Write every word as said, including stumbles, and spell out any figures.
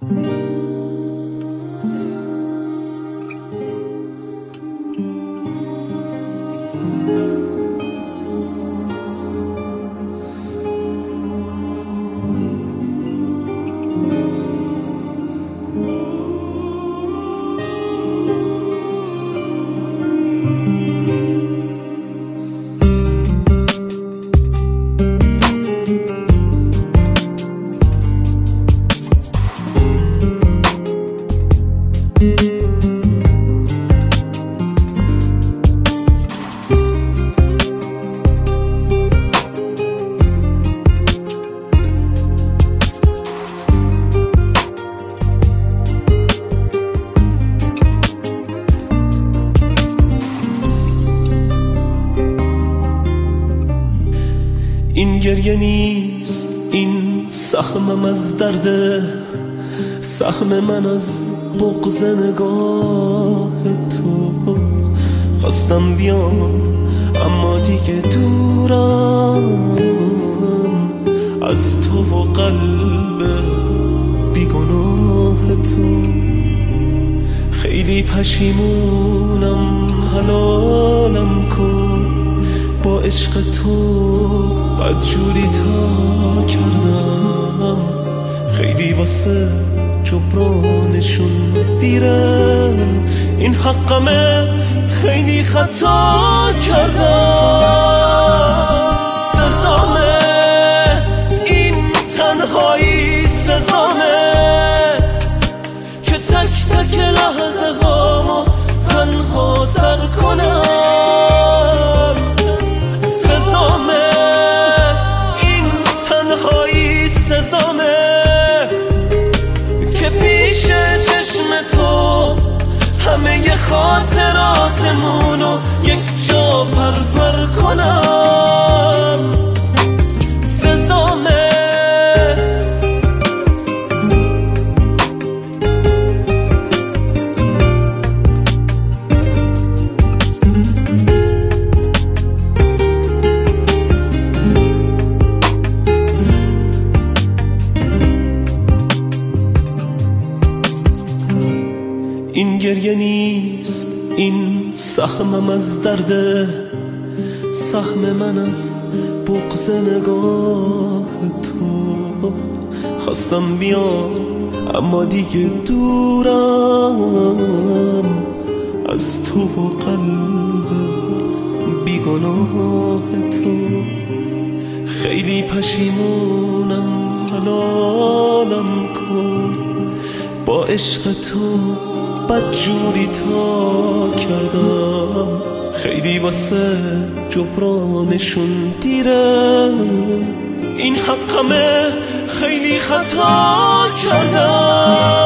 این گریه نیست، این سهمم از درده، سهم من از بغض نگاه تو. خواستم بیام اما دیگه دورم از تو و قلب بیگناه تو. خیلی پشیمونم، حلالم کن، با عشق تو بدجوری تا کردم. خیلی واسه جبرانشون دیره، این حقمه، خیلی خطا کردم. سزامه این تنهایی، سزامه که تک تک لحظه هامو تنها سر کنم. سزامه این تنهایی، سزامه که پیش چشم تو همه خاطراتمونو یک جا پرپر کنم. سزامه این گریه نیست، این سهمم از درده، سهم من از بغض نگاه تو. خواستم بیام اما دیگه دورم از تو و قلب بیگناه تو. خیلی پشیمونم، حلالم کن، با عشق تو بدجوری تا کردم. خیلی واسه جبرانشون دیره، این حقمه، خیلی خطا کردم.